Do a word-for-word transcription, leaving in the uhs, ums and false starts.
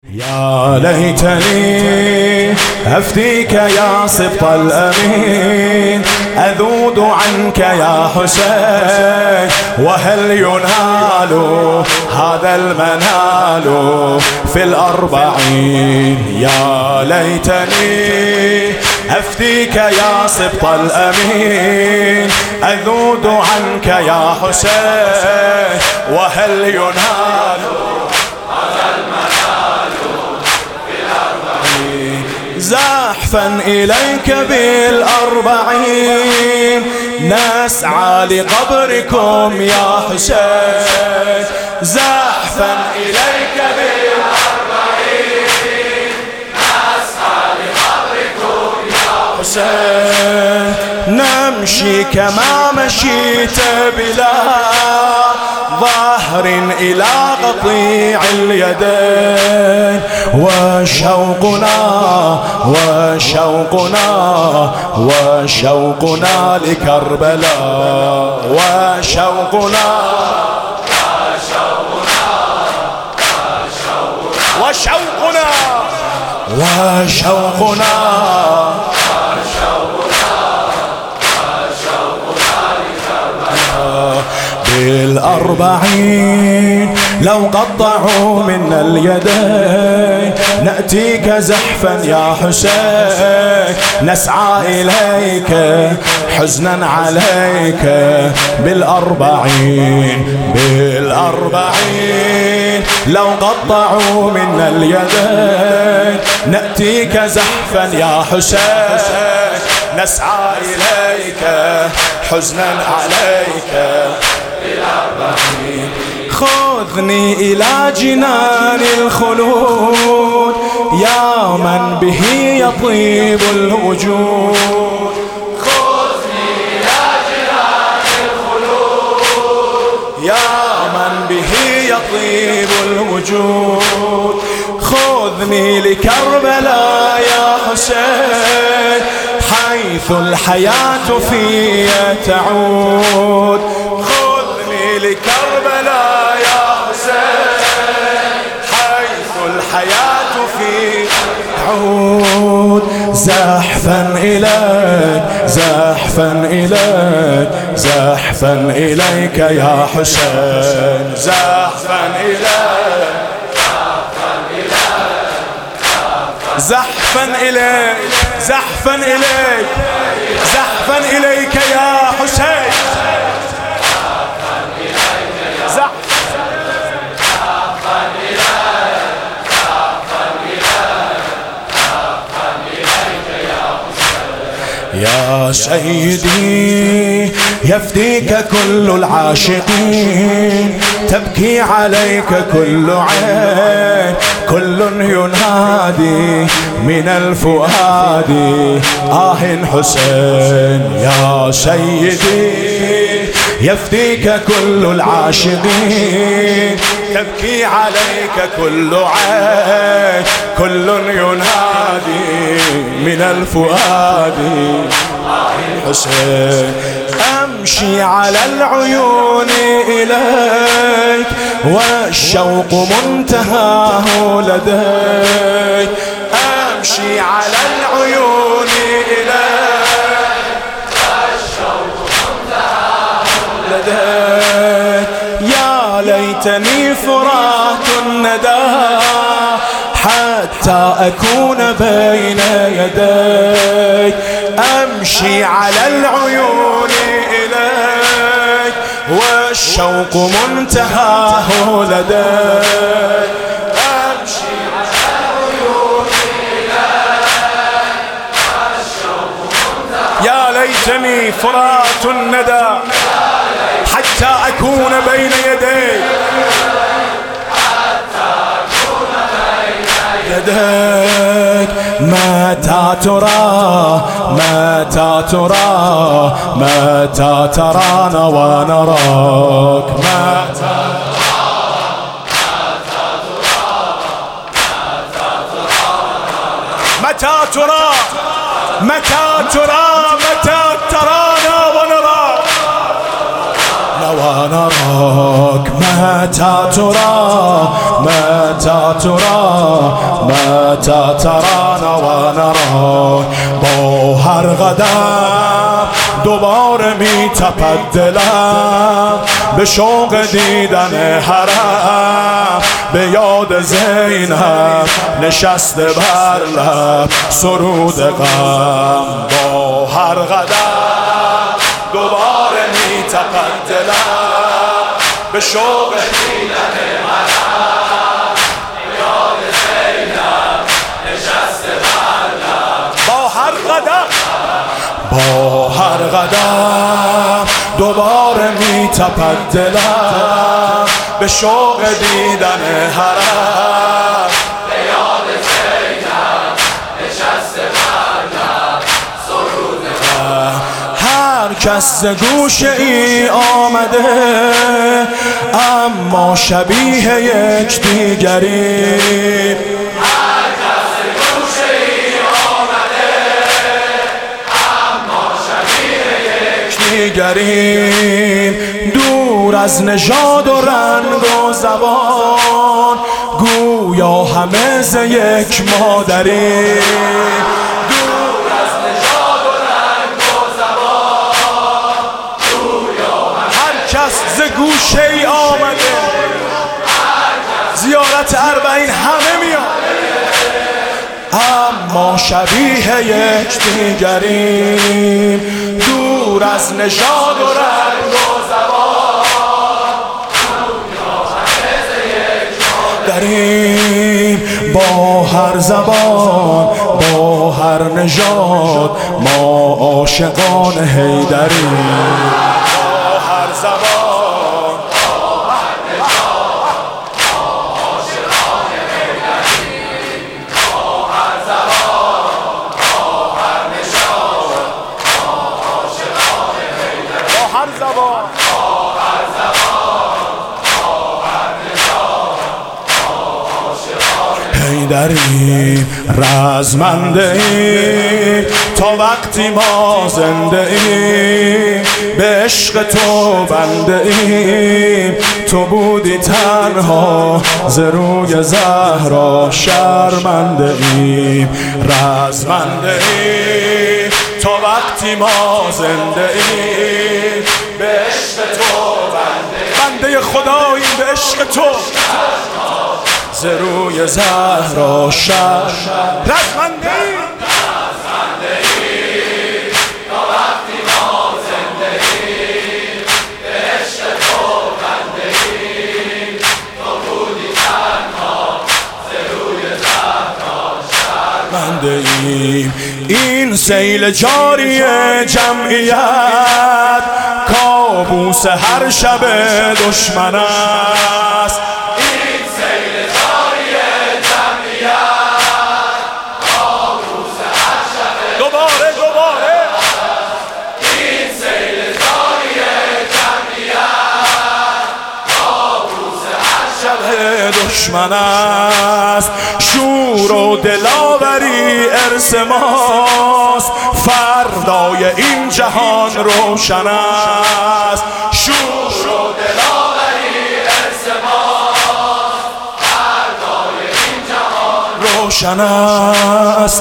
يا ليتني أفديك يا سبط الأمين، أذود عنك يا حسين، وهل ينال هذا المنال في الأربعين؟ يا ليتني أفديك يا سبط الأمين، أذود عنك يا حسين، وهل ينال زحفا إليك بالأربعين، نسعى لقبركم يا حسين، زحفا إليك بالأربعين، نسعى لقبركم يا حسين، نمشي كما مشيت بلا ظهر إلى قطيع اليدين، وشوقنا وشوقنا وشوقنا لكربلاء، وشوقنا وشوقنا وشوقنا بالأربعين لو قطعوا منا اليدين، نأتيك زحفا يا حسين، نسعى إليك حزنا عليك بالأربعين، بالأربعين لو قطعوا منا اليدين، نأتيك زحفا يا حسين، نسعى إليك حزنا عليك بالأربعين. خذني إلى جنان الخلود يا من به يطيب الوجود، خذني إلى جنان الخلود يا من به يطيب الوجود، خذني لكربلاء يا حسين، حيث الحياة في تعود، خذني لكربلاء يا حسين، حيث الحياة في تعود، زحفا إليك زحفا إليك زحفا إليك يا حسين، زحفا إليك زحفا إليك زحفا إليك زحفا إليك يا حسين، يا سيدي يفديك كل العاشقين، تبكي عليك كل عين، كل ينادي من الفؤاد آه حسين. يا سيدي يفديك كل العاشقين، تبكي عليك كل عين، كل ينادي من الفؤاد آه حسين. أمشي على العيون إليك والشوق منتهاه لديك، أمشي على العيون إليك والشوق منتهاه لديك، يا ليتني فرات الندى حتى أكون بين يديك، أمشي على العيون إليك والشوق منتهاه لديك، أمشي على العيون إليك والشوق منتهاه، يا ليتني فرات الندى حتى أكون بين يديك، يديك متى ترى متى ترى متى ترانا ونراك، متى متى ترى متى ترى متى ترانا ونراك، ونراك متى ترى متى ترى متى ترانا ونراك با هر قدم دوباره می تپد دلم به شوق دیدن حرم به یاد زینب نشسته بر لب سرود غم با هر قدم دوباره می تپد دلم به شوق دیدن حرم به یاد زینب نشسته بر لب با هر قدم با هر قدم دوباره می تپد دلم به شوق دیدن حرم به یاد زینب نشسته بر لب سرود غم هر کس ز گوشه ای آمده اما شبیه یک دیگری دیگریم دور از نژاد و رنگ و زبان گویا همه ز یک مادریم دور از نژاد و رنگ و زبان گویا هر کس ز گوشه ای آمده زیارت اربعین همه میاد اما شبیه یک دیگریم دور از نژاد و رنگ و زبان داریم با هر زبان با هر نژاد ما عاشقان حیدریم با هر زبان حیدریم رزمنده ایم تا وقتی ما زنده ایم به عشق تو بنده ایم تو بودی تنها ز روی زهرا شرمنده ایم رزمنده ایم تا وقتی ما زنده ایم به عشق تو بنده بنده خداییم به عشق تو ز روی زهرا شر رزمنده ایم تا وقتی ما زنده ایم به عشق تو بنده ایم تو بودی تنها ز روی زهرا شرمنده ایم این سیل جاری جمعیت کابوس هر شب دشمن است دشمن است شور و دلاوری ارث ماست فردای این جهان روشن است شور و دلاوری ارث ماست فردای این جهان روشن است